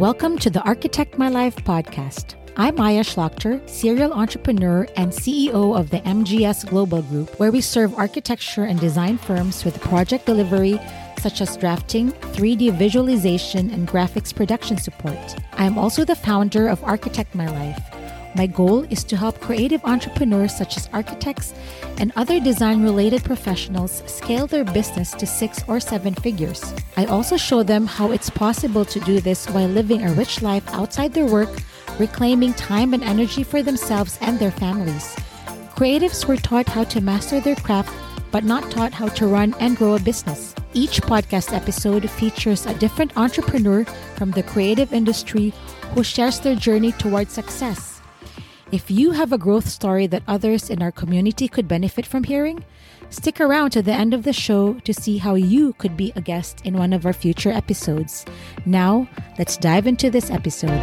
Welcome to the Architect My Life podcast. I'm Maya Schlachter, serial entrepreneur and CEO of the MGS Global Group, where we serve architecture and design firms with project delivery, such as drafting, 3D visualization, and graphics production support. I am also the founder of Architect My Life. My goal is to help creative entrepreneurs such as architects and other design-related professionals scale their business to 6 or 7 figures. I also show them how it's possible to do this while living a rich life outside their work, reclaiming time and energy for themselves and their families. Creatives were taught how to master their craft, but not taught how to run and grow a business. Each podcast episode features a different entrepreneur from the creative industry who shares their journey towards success. If you have a growth story that others in our community could benefit from hearing, stick around to the end of the show to see how you could be a guest in one of our future episodes. Now, let's dive into this episode.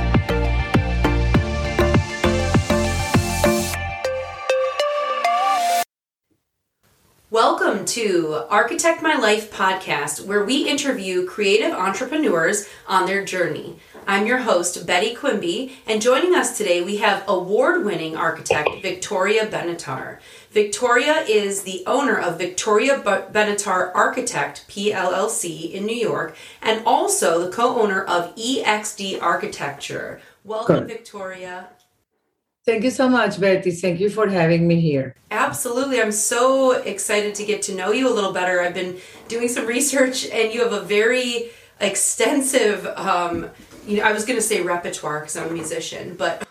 Welcome to Architect My Life podcast, where we interview creative entrepreneurs on their journey. I'm your host, Betty Quimby, and joining us today we have award-winning architect Victoria Benatar. Victoria is the owner of Victoria Benatar Architect, PLLC, in New York, and also the co-owner of EXD Architecture. Welcome, Victoria. Thank you so much, Betty. Thank you for having me here. Absolutely. I'm so excited to get to know you a little better. I've been doing some research, and you have a very extensive, I was going to say repertoire because I'm a musician, but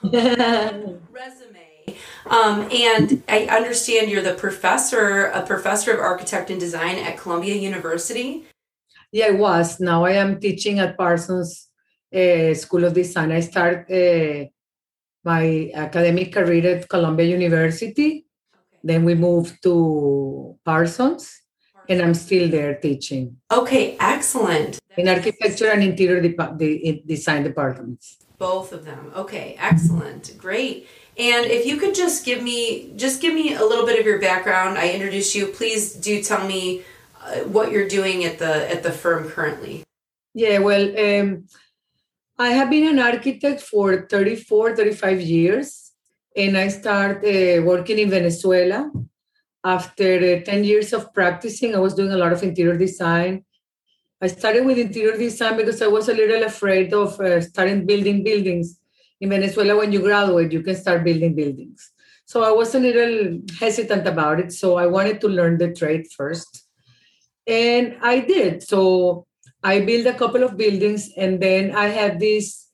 resume. And I understand you're a professor of architect and design at Columbia University. Yeah, I was. Now I am teaching at Parsons School of Design. I started my academic career at Columbia University. Okay. Then we moved to Parsons, and I'm still there teaching. Okay, excellent. In architecture and interior design departments. Both of them. Okay, excellent. Great. And if you could just give me a little bit of your background. I introduced you. Please do tell me what you're doing at the firm currently. Yeah, well, I have been an architect for 35 years, and I started working in Venezuela. After 10 years of practicing, I was doing a lot of interior design. I started with interior design because I was a little afraid of starting building buildings. In Venezuela, when you graduate, you can start building buildings. So I was a little hesitant about it. So I wanted to learn the trade first. And I did. So I built a couple of buildings, and then I had this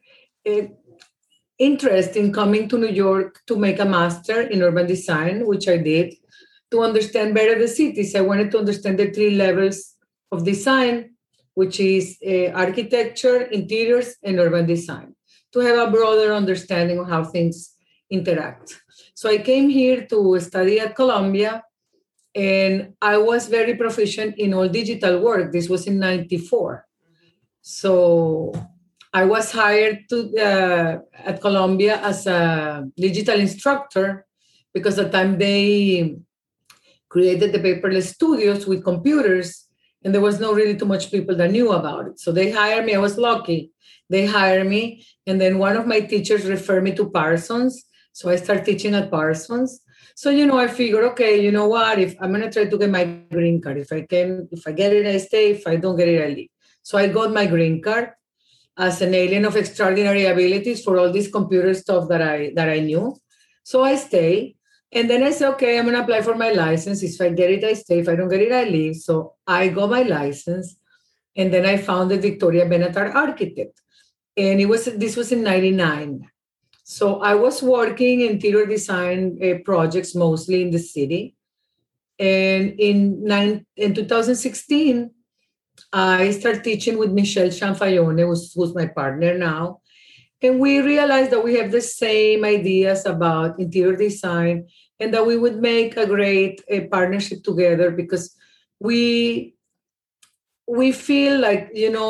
interest in coming to New York to make a master in urban design, which I did, to understand better the cities. I wanted to understand the 3 levels of design, which is architecture, interiors, and urban design, to have a broader understanding of how things interact. So I came here to study at Columbia, and I was very proficient in all digital work. This was in 94. So I was hired at Columbia as a digital instructor because at the time they created the paperless studios with computers, and there was not really too much people that knew about it. So they hired me. I was lucky. They hired me, and then one of my teachers referred me to Parsons. So I started teaching at Parsons. So, I figured, okay, you know what? If I'm going to try to get my green card, if I get it, I stay. If I don't get it, I leave. So I got my green card as an alien of extraordinary abilities for all this computer stuff that I knew. So I stay. And then I said, okay, I'm going to apply for my license. If I get it, I stay. If I don't get it, I leave. So I got my license. And then I founded Victoria Benatar Architect. And this was in 99. So I was working interior design projects mostly in the city. And in 2016, I started teaching with Michelle Chanfayone, who's my partner now. And we realized that we have the same ideas about interior design and that we would make a great partnership together because we feel like,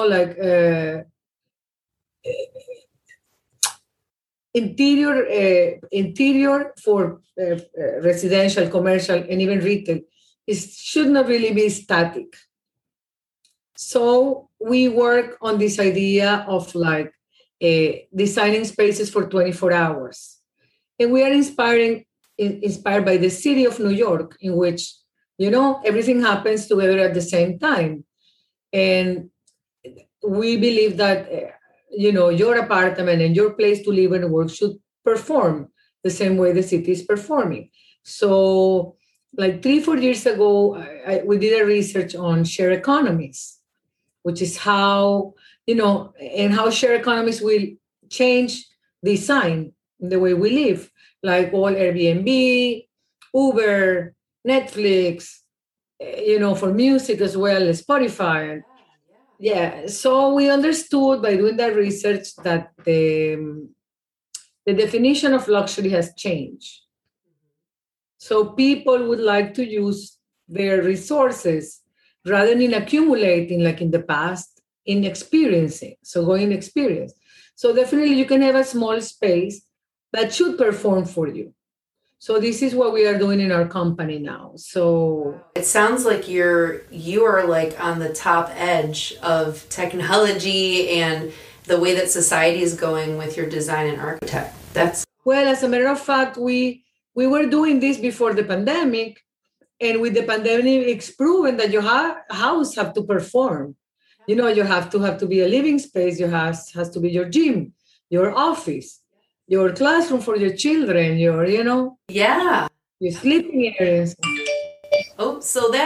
interior for residential, commercial, and even retail should not really be static. So we work on this idea of designing spaces for 24 hours. And we are inspired by the city of New York, in which, everything happens together at the same time. And we believe that, your apartment and your place to live and work should perform the same way the city is performing. So like 3-4 years ago, we did a research on share economies, which is how, and how share economies will change design, the way we live, like all Airbnb, Uber, Netflix, for music as well, Spotify. Yeah, so we understood by doing that research that the definition of luxury has changed. So people would like to use their resources rather than accumulating like in the past, in experiencing. So going experience. So definitely you can have a small space that should perform for you. So this is what we are doing in our company now. So it sounds like you are like on the top edge of technology and the way that society is going with your design and architect. Well, as a matter of fact, we were doing this before the pandemic, and with the pandemic, it's proven that your house have to perform. You have to be a living space. Has to be your gym, your office, your classroom for your children, your sleeping areas. Oh,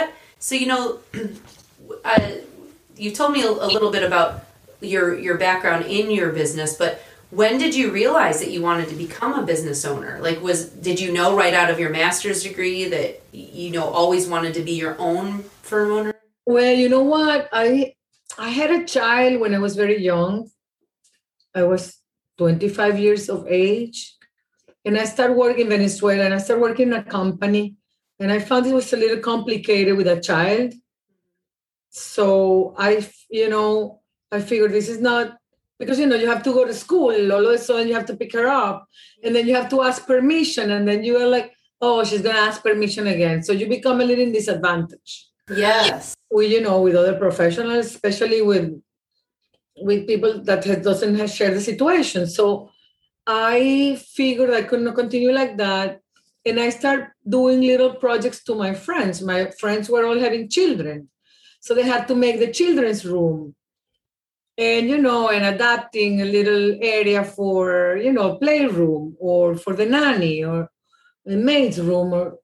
you told me a little bit about your background in your business, but when did you realize that you wanted to become a business owner? Like, did you know right out of your master's degree that, always wanted to be your own firm owner? Well, you know what? I had a child when I was very young. I was 25 years of age. And I started working in Venezuela, and I started working in a company. And I found it was a little complicated with a child. So I figured this is not, because, you have to go to school. All of a sudden, you have to pick her up. And then you have to ask permission. And then you are like, oh, she's going to ask permission again. So you become a little disadvantaged. Yes. With other professionals, especially with people that doesn't share the situation. So I figured I could not continue like that. And I started doing little projects to my friends. My friends were all having children. So they had to make the children's room. And, and adapting a little area for, playroom, or for the nanny, or the maid's room, or,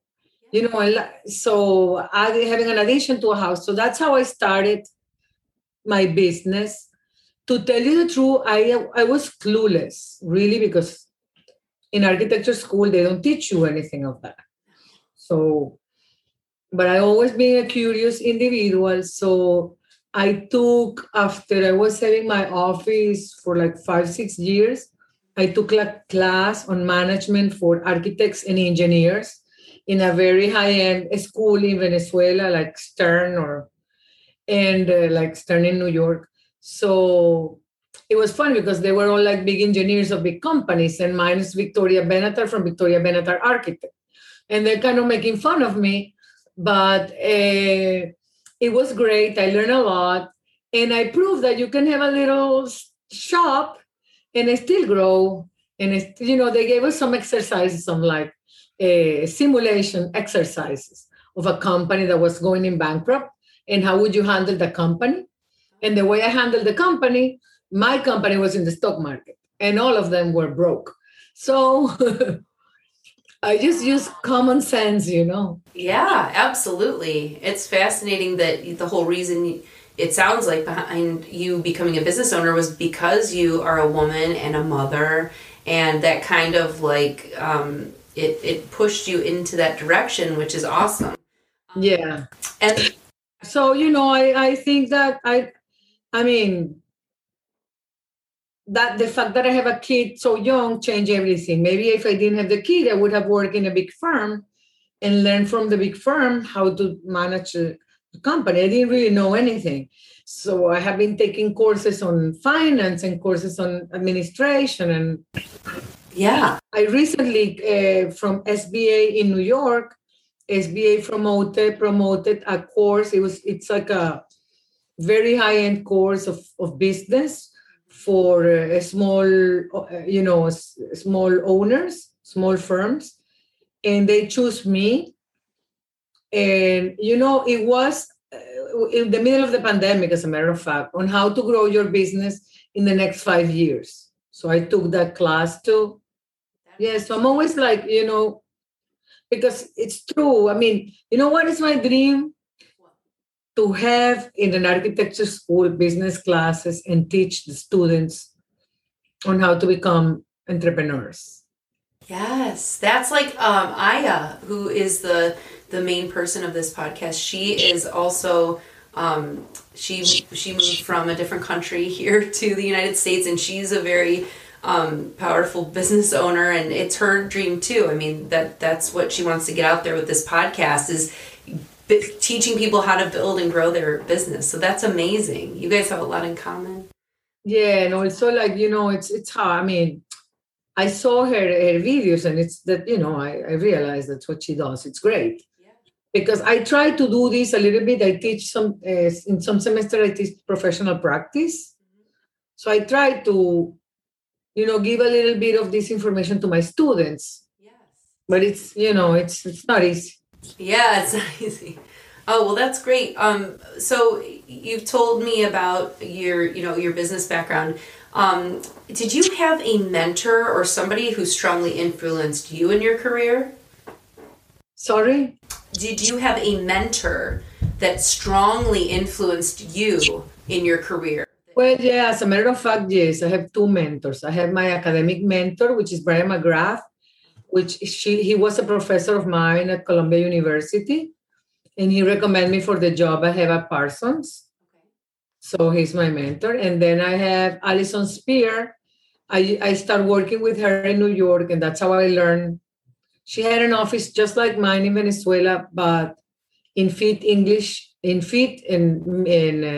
so having an addition to a house. So that's how I started my business. To tell you the truth, I was clueless, really, because in architecture school, they don't teach you anything of that. So, but I always been a curious individual. So I took, after I was having my office for like 5-6 years, I took a class on management for architects and engineers in a very high-end school in Venezuela, like Stern like Stern in New York. So it was fun because they were all like big engineers of big companies, and mine is Victoria Benatar from Victoria Benatar Architect. And they're kind of making fun of me, but it was great. I learned a lot, and I proved that you can have a little shop and still grow. And they gave us some exercises, some like simulation exercises of a company that was going in bankrupt, and how would you handle the company. And the way I handled the company, my company was in the stock market, and all of them were broke. So I just use common sense, Yeah, absolutely. It's fascinating that the whole reason it sounds like behind you becoming a business owner was because you are a woman and a mother, and that kind of like it pushed you into that direction, which is awesome. Yeah. And so, I think that that the fact that I have a kid so young changed everything. Maybe if I didn't have the kid, I would have worked in a big firm and learned from the big firm how to manage a company. I didn't really know anything. So I have been taking courses on finance and courses on administration. And yeah, I recently, from SBA in New York, SBA promoted a course. It's like a very high-end course of business for small, small owners, small firms, and they choose me. And, it was in the middle of the pandemic, as a matter of fact, on how to grow your business in the next 5 years. So I took that class too. Yeah, so I'm always like, because it's true. I mean, you know what is my dream? To have in an architecture school business classes and teach the students on how to become entrepreneurs. Yes, that's like Aya, who is the main person of this podcast. She is also she moved from a different country here to the United States, and she's a very powerful business owner, and it's her dream too. I mean, that's what she wants to get out there with this podcast, is teaching people how to build and grow their business. So that's amazing. You guys have a lot in common. Yeah, and also like, it's how, I mean, I saw her videos, and it's that, I realized that's what she does. It's great. Yeah. Because I try to do this a little bit. I teach in some semester, I teach professional practice. Mm-hmm. So I try to, give a little bit of this information to my students. Yes. But it's, it's not easy. Yeah, it's not easy. Oh, well, that's great. So you've told me about your business background. Did you have a mentor or somebody who strongly influenced you in your career? Sorry? Did you have a mentor that strongly influenced you in your career? Well, yeah, as a matter of fact, yes, I have two mentors. I have my academic mentor, which is Brian McGrath, he was a professor of mine at Columbia University, and he recommended me for the job I have at Parsons. Okay. So he's my mentor. And then I have Alison Spear. I started working with her in New York, and that's how I learned. She had an office just like mine in Venezuela, but in feet and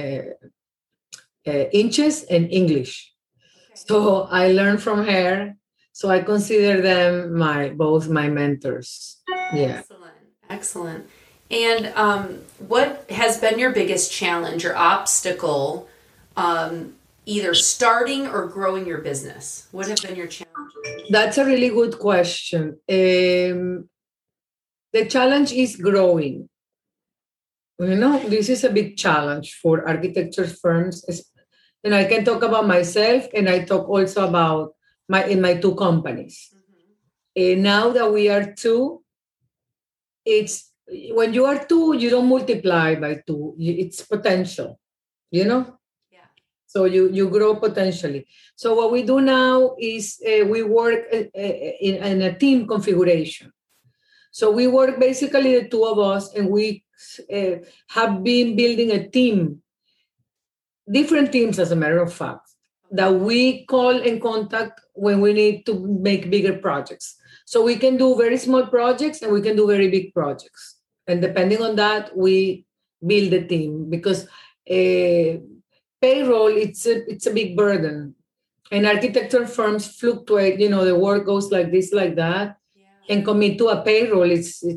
inches and English. Okay. So I learned from her. So I consider them both my mentors. Yeah. Excellent. And what has been your biggest challenge or obstacle, either starting or growing your business? What have been your challenges? That's a really good question. The challenge is growing. This is a big challenge for architecture firms. And I can talk about myself, and I talk also about in my two companies. Mm-hmm. Now that we are two, it's when you are two, you don't multiply by two. It's potential, Yeah. So you grow potentially. So what we do now is we work in a team configuration. So we work basically the two of us, and we have been building a team, different teams, as a matter of fact, that we call and contact when we need to make bigger projects. So we can do very small projects, and we can do very big projects. And depending on that, we build a team, because payroll, it's a big burden. And architecture firms fluctuate, the work goes like this, like that. Yeah. And commit to a payroll,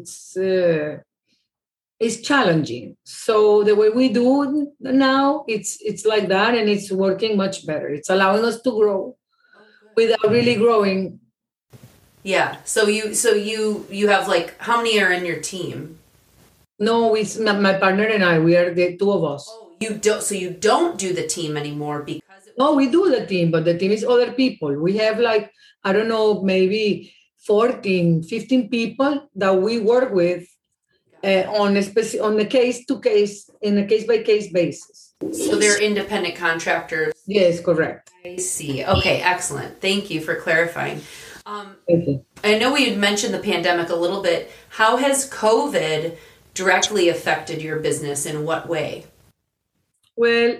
it's challenging. So the way we do now, it's like that, and it's working much better. It's allowing us to grow without really growing. Yeah. So you have, like, how many are in your team? No, it's my partner and I. We are the two of us. Oh, you don't. So you don't do the team anymore because. No, we do the team, but the team is other people. We have, like, I don't know, maybe 14, 15 people that we work with. On a case-to-case, in a case-by-case basis. So they're independent contractors? Yes, correct. I see. Okay, excellent. Thank you for clarifying. Thank you. I know we had mentioned the pandemic a little bit. How has COVID directly affected your business? In what way? Well,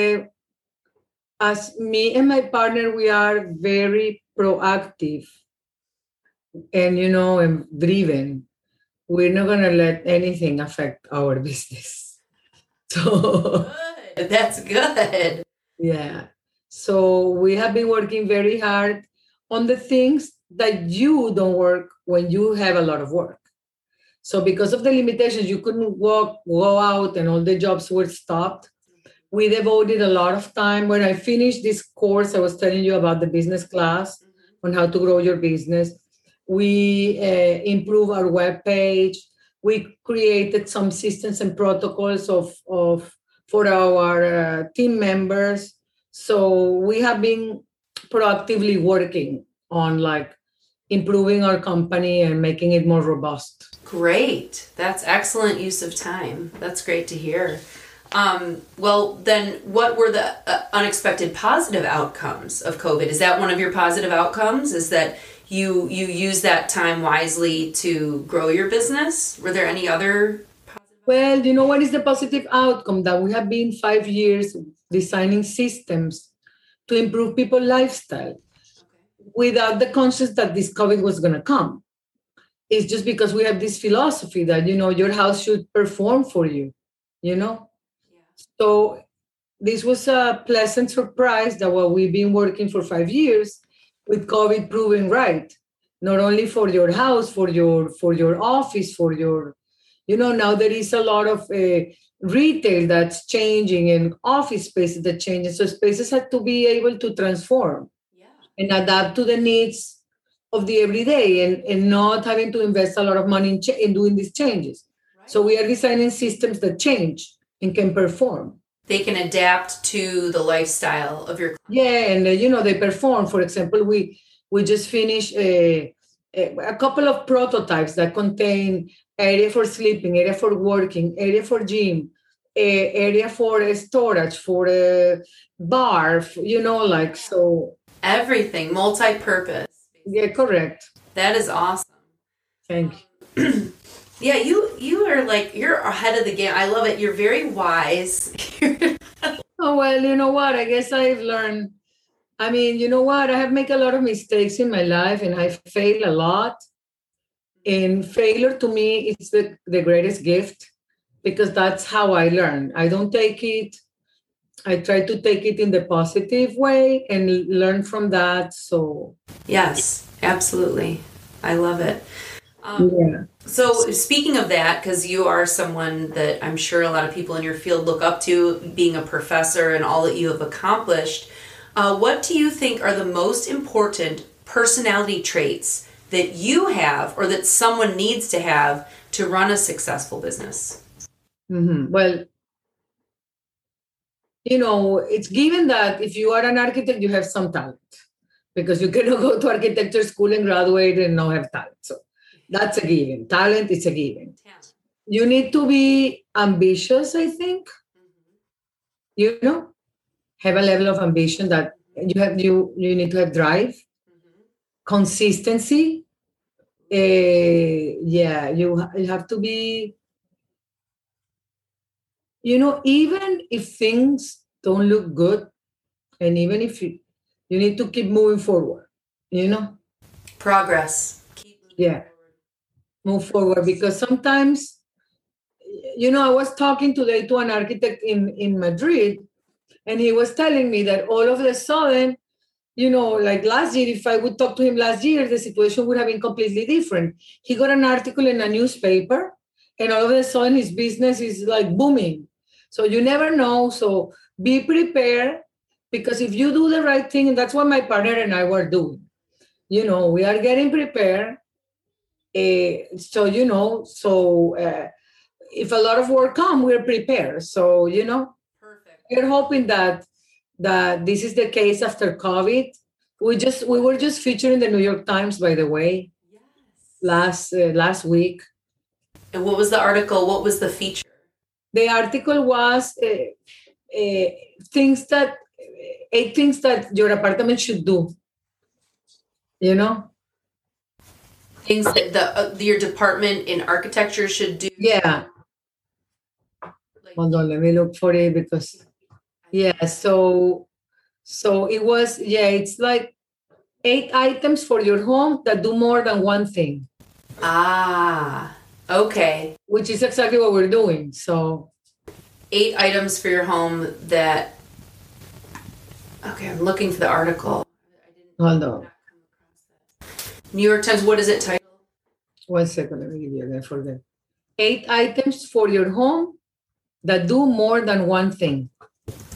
as me and my partner, we are very proactive and, and driven. We're not going to let anything affect our business. So good. That's good. Yeah. So we have been working very hard on the things that you don't work when you have a lot of work. So because of the limitations, you couldn't go out, and all the jobs were stopped. We devoted a lot of time. When I finished this course, I was telling you about the business class on how to grow your business. We improved our webpage. We created some systems and protocols for our team members. So we have been proactively working on like improving our company and making it more robust. Great. That's excellent use of time. That's great to hear. Well, then what were the unexpected positive outcomes of COVID? Is that one of your positive outcomes? Is that you use that time wisely to grow your business? Were there any other positive? Well, you know what is the positive outcome? That we have been 5 years designing systems to improve people's lifestyle without the conscience that this COVID was going to come. It's just because we have this philosophy that, your house should perform for you, Yeah. So this was a pleasant surprise that what we've been working for 5 years with COVID proving right, not only for your house, for your office, for your, now there is a lot of retail that's changing and office spaces that change. So spaces have to be able to transform and adapt to the needs of the everyday and not having to invest a lot of money in doing these changes. Right. So we are designing systems that change and can perform. They can adapt to the lifestyle of your... Yeah, and they perform. For example, we just finished a couple of prototypes that contain area for sleeping, area for working, area for gym, area for storage, for a bar, so... Everything, multi-purpose. Yeah, correct. That is awesome. Thank you. Yeah, you are you're ahead of the game. I love it. You're very wise. Oh, well, you know what? I guess I've learned. I mean, you know what? I have made a lot of mistakes in my life and I've failed a lot. And failure to me is the greatest gift because that's how I learn. I don't take it. I try to take it in the positive way and learn from that. So yes, absolutely. I love it. Yeah. So speaking of that, because you are someone that I'm sure a lot of people in your field look up to, being a professor and all that you have accomplished, what do you think are the most important personality traits that you have or that someone needs to have to run a successful business? Mm-hmm. Well, it's given that if you are an architect, you have some talent because you cannot go to architecture school and graduate and not have talent. So that's a given. Talent is a given. Yeah. You need to be ambitious, I think. Mm-hmm. Have a level of ambition that you need to have drive, consistency. You have to be, even if things don't look good, and even if you need to keep moving forward, Progress. Move forward because sometimes, I was talking today to an architect in Madrid, and he was telling me that all of a sudden, like last year, if I would talk to him last year, the situation would have been completely different. He got an article in a newspaper, and all of a sudden his business is like booming. So you never know. So be prepared because if you do the right thing, and that's what my partner and I were doing, we are getting prepared. If a lot of work comes, we're prepared. So, Perfect. We're hoping that this is the case after COVID. We were just featured in the New York Times, by the way, last week. And what was the article? What was the feature? The article was 8 things that your apartment should do. Things that your department in architecture should do. Yeah. Hold on, let me look for it because, so it was, it's like 8 items for your home that do more than one thing. Ah, okay. Which is exactly what we're doing. So 8 items for your home that, okay, I'm looking for the article. Hold on. New York Times, what is it titled? 1 second, let me give you again for that. 8 items for your home that do more than one thing.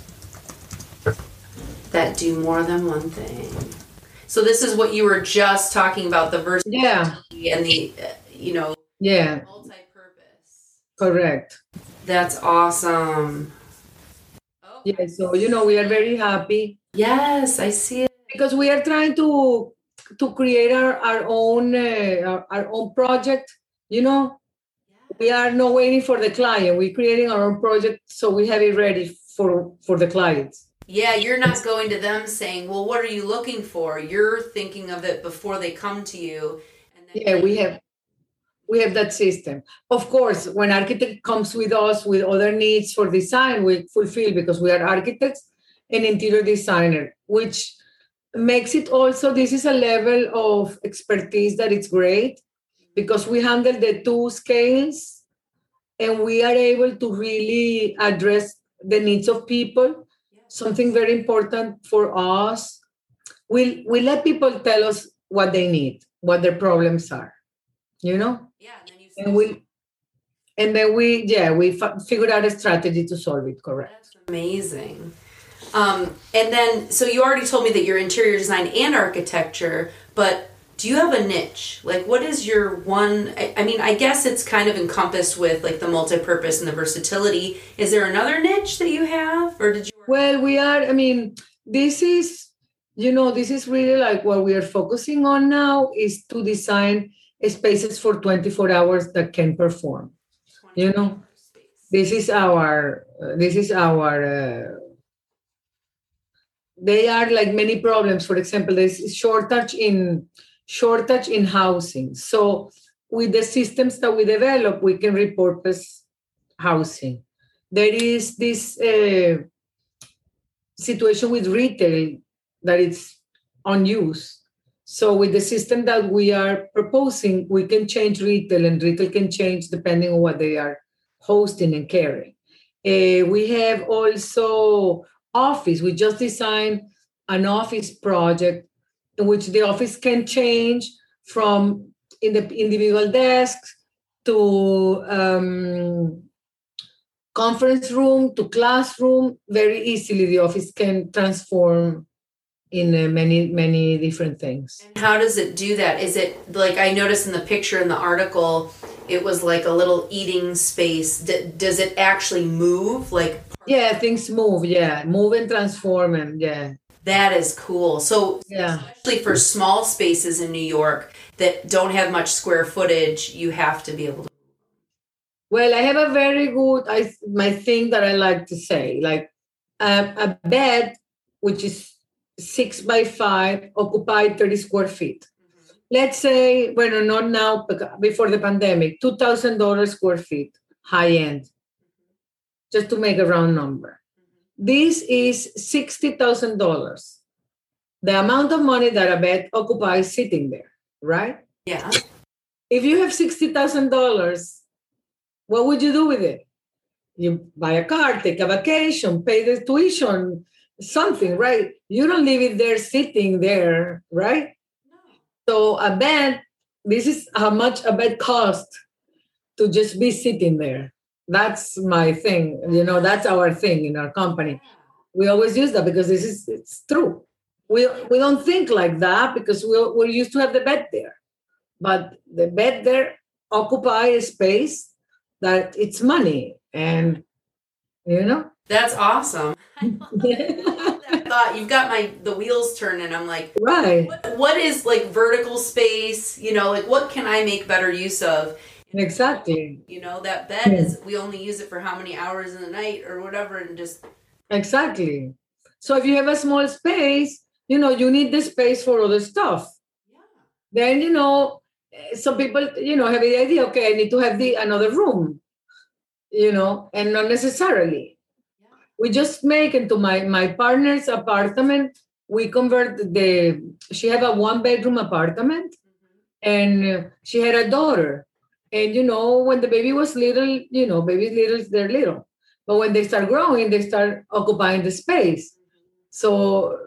that do more than one thing. So this is what you were just talking about, the versatility and the, multi-purpose. Correct. That's awesome. Oh, yeah, so, we are very happy. Yes, I see it. Because we are trying to create our own project, Yeah. We are not waiting for the client. We're creating our own project, so we have it ready for the clients. Yeah, you're not going to them saying, well, what are you looking for? You're thinking of it before they come to you. And then we have that system. Of course, when architect comes with us with other needs for design, we fulfill because we are architects and interior designer, which makes it also, this is a level of expertise that it's great because we handle the two scales and we are able to really address the needs of people. Something very important for us, we let people tell us what they need, what their problems are, Yeah, and then we figured out a strategy to solve it. Correct. That's amazing. And then, so you already told me that you're interior design and architecture, but do you have a niche? Like, what is your one? I mean, I guess it's kind of encompassed with like the multi-purpose and the versatility. Is there another niche that you have, or did you? Well, we are. I mean, this is really like what we are focusing on now is to design spaces for 24 hours that can perform. This is our. They are like many problems. For example, there's shortage in housing. So with the systems that we develop, we can repurpose housing. There is this situation with retail that it's unused. So with the system that we are proposing, we can change retail and retail can change depending on what they are hosting and carrying. We have also office. We just designed an office project in which the office can change from in the individual desks to conference room to classroom. Very easily, the office can transform in many different things. And how does it do that? Is it like I noticed in the picture in the article, it was like a little eating space. Does it actually move? Yeah, things move. Yeah, move and transform, and yeah. That is cool. So, especially for small spaces in New York that don't have much square footage, you have to be able to. Well, I have a very good, my thing that I like to say, like a bed, which is 6 by 5, occupied 30 square feet. Mm-hmm. Let's say, well, not now, before the pandemic, $2,000 square feet, high end, just to make a round number. This is $60,000, the amount of money that a bed occupies sitting there, right? Yeah. If you have $60,000, what would you do with it? You buy a car, take a vacation, pay the tuition, something, right? You don't leave it there sitting there, right? No. So a bed, this is how much a bed costs to just be sitting there. That's my thing. That's our thing in our company. We always use that because it's true. We don't think like that because we're used to have the bed there. But the bed there occupy a space that it's money. And, That's awesome. I love that thought. You've got the wheels turning. I'm like, right. What is like vertical space? Like what can I make better use of? Exactly. That bed is, we only use it for how many hours in the night or whatever, and just. Exactly. So if you have a small space, you need the space for other stuff. Yeah. Then, some people, have the idea, okay, I need to have another room, and not necessarily. Yeah. We just make into my partner's apartment, we convert she had a 1-bedroom apartment, mm-hmm. and she had a daughter. And, when the baby was little, babies little, they're little. But when they start growing, they start occupying the space. So,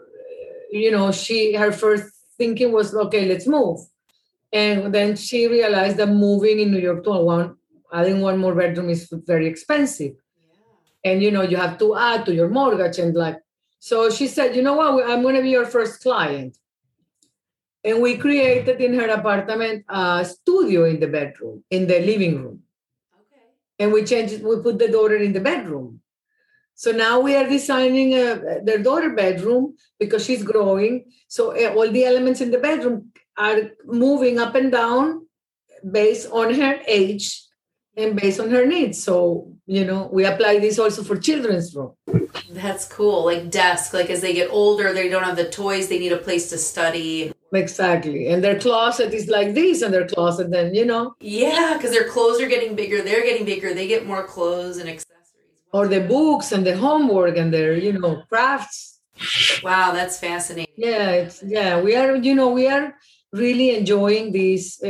her first thinking was, okay, let's move. And then she realized that moving in New York to adding one more bedroom is very expensive. Yeah. And, you have to add to your mortgage. And So she said, you know what, I'm going to be your first client. And we created in her apartment a studio in the bedroom, in the living room. Okay. And we changed it, we put the daughter in the bedroom. So now we are designing their daughter bedroom because she's growing. So all the elements in the bedroom are moving up and down based on her age and based on her needs. So, we apply this also for children's room. That's cool. Like desk, like as they get older, they don't have the toys, they need a place to study. Exactly. And their closet is like this, and their closet then, Yeah, because their clothes are getting bigger, they're getting bigger, they get more clothes and accessories. Or the books and the homework and their, crafts. Wow, that's fascinating. Yeah, we are really enjoying this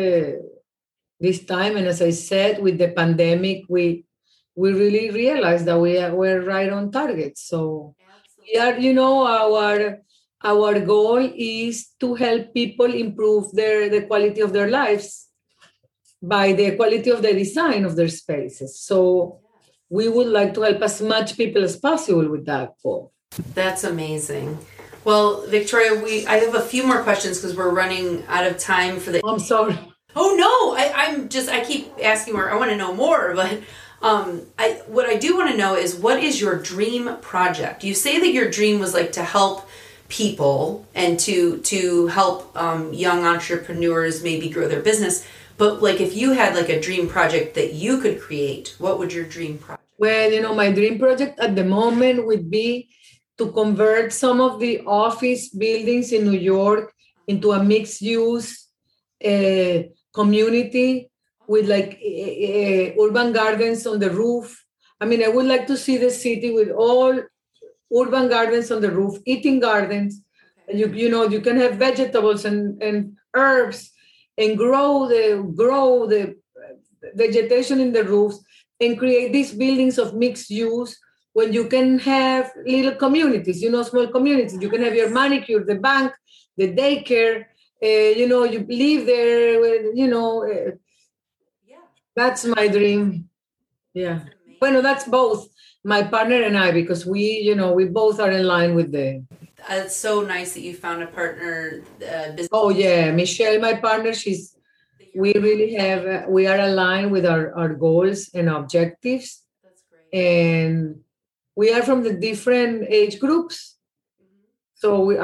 time. And as I said, with the pandemic, we really realized that we're right on target. So absolutely. We are, our goal is to help people improve the quality of their lives by the quality of the design of their spaces. So we would like to help as much people as possible with that goal. That's amazing. Well, Victoria, I have a few more questions because we're running out of time for the... I'm sorry. Oh, no, I keep asking more. I want to know more, but what I do want to know is, what is your dream project? You say that your dream was like to help people and to help young entrepreneurs maybe grow their business. But like, if you had like a dream project that you could create, what would your dream project? Well, my dream project at the moment would be to convert some of the office buildings in New York into a mixed use community with like urban gardens on the roof. I mean, I would like to see the city with all urban gardens on the roof, eating gardens. Okay. You can have vegetables and herbs and grow the vegetation in the roofs and create these buildings of mixed use when you can have little communities, small communities. You can have your manicure, the bank, the daycare, you live there, that's my dream. Yeah. Well, that's both my partner and I, because we both are in line with the... It's so nice that you found a partner. Oh yeah, Michelle, my partner, we are aligned with our goals and objectives. That's great. And we are from the different age groups. Mm-hmm. So we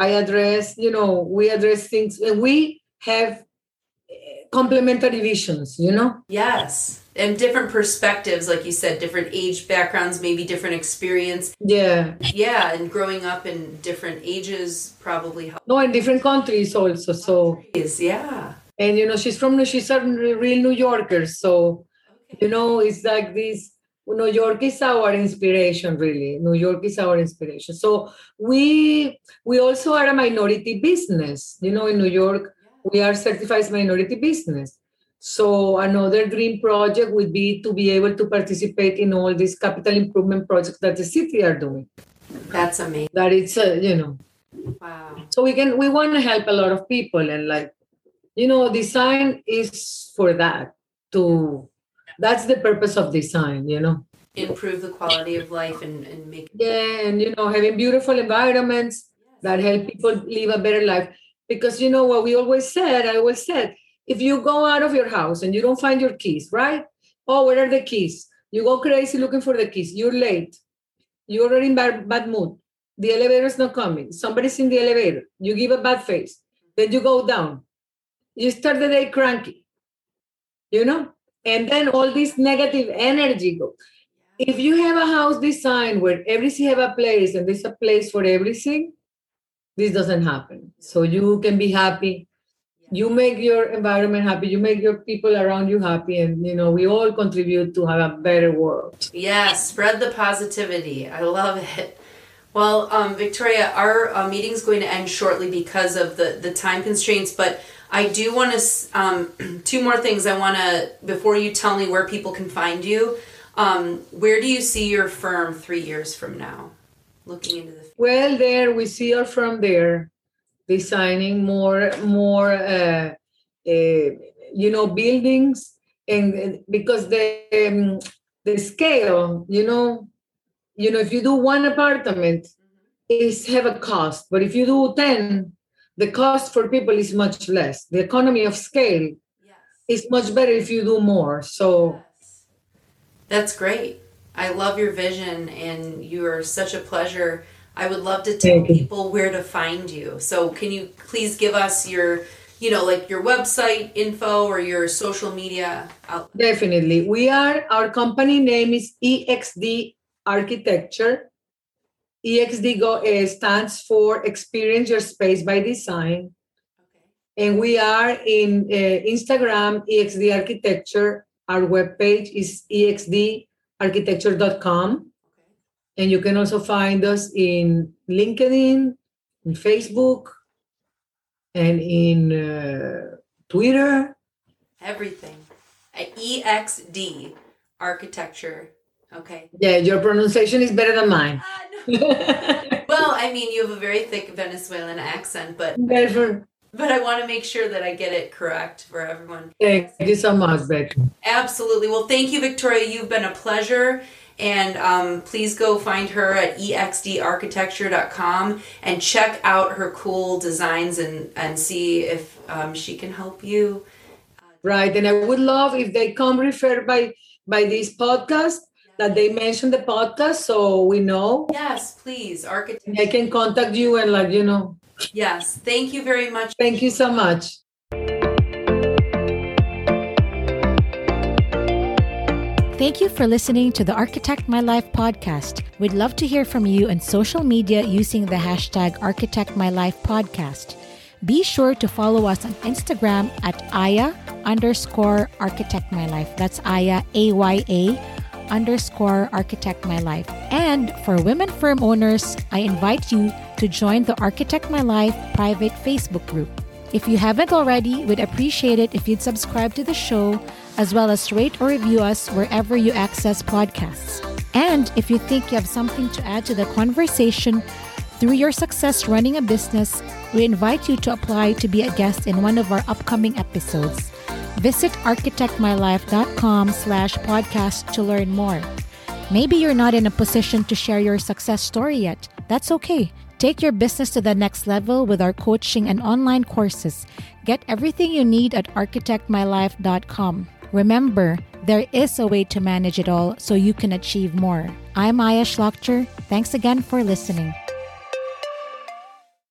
address things, and we have complementary visions, Yes. And different perspectives, like you said, different age backgrounds, maybe different experience. Yeah. Yeah, and growing up in different ages probably helps. No, in different countries also. So yeah. And she's a real New Yorker. So, okay. It's like this. New York is our inspiration, really. New York is our inspiration. So we also are a minority business. In New York, we are certified minority business. So another dream project would be to be able to participate in all these capital improvement projects that the city are doing. That's amazing. That it's, Wow. So we want to help a lot of people, and design is for that. That's the purpose of design, Improve the quality of life and make... Yeah, and, having beautiful environments that help people live a better life. Because, what I always said, if you go out of your house and you don't find your keys, right? Oh, where are the keys? You go crazy looking for the keys. You're late. You're already in bad mood. The elevator is not coming. Somebody's in the elevator. You give a bad face. Then you go down. You start the day cranky, and then all this negative energy goes. If you have a house design where everything have a place and there's a place for everything, this doesn't happen. So you can be happy. You make your environment happy. You make your people around you happy. And, we all contribute to have a better world. Yes, spread the positivity. I love it. Well, Victoria, our meeting's going to end shortly because of the time constraints, but I do want to, two more things I want to, before you tell me where people can find you, where do you see your firm 3 years from now? Looking into the future. Well, we see our firm there, designing more buildings, and because the scale, if you do one apartment, have a cost. But if you do 10, the cost for people is much less. The economy of scale is much better if you do more. So that's great. I love your vision, and you are such a pleasure. I would love to tell people where to find you. So can you please give us your, like your website info or your social media outlet? Definitely. Our company name is EXD Architecture. EXD stands for Experience Your Space by Design. Okay. And we are in Instagram, EXD Architecture. Our webpage is exdarchitecture.com. Okay. And you can also find us in LinkedIn, in Facebook, and in Twitter. Everything. EXD Architecture. Okay. Yeah, your pronunciation is better than mine. No. Well, I mean, you have a very thick Venezuelan accent, but Never. But I want to make sure that I get it correct for everyone. Thank you so much, Becky. Absolutely. Well, thank you, Victoria. You've been a pleasure. And please go find her at exdarchitecture.com and check out her cool designs and see if she can help you. Right. And I would love if they come referred by this podcast, that they mention the podcast so we know. Yes, please. Architecture. I can contact you and Yes. Thank you very much. Thank you so much. Thank you for listening to the Architect My Life podcast. We'd love to hear from you on social media using the hashtag Architect My Life podcast. Be sure to follow us on Instagram at Aya_Architect My Life. That's Aya, AYA_Architect My Life. And for women firm owners, I invite you to join the Architect My Life private Facebook group. If you haven't already, we'd appreciate it if you'd subscribe to the show, as well as rate or review us wherever you access podcasts. And if you think you have something to add to the conversation through your success running a business, we invite you to apply to be a guest in one of our upcoming episodes. Visit architectmylife.com/podcast to learn more. Maybe you're not in a position to share your success story yet. That's okay. Take your business to the next level with our coaching and online courses. Get everything you need at architectmylife.com. Remember, there is a way to manage it all so you can achieve more. I'm Maya Schlachter. Thanks again for listening.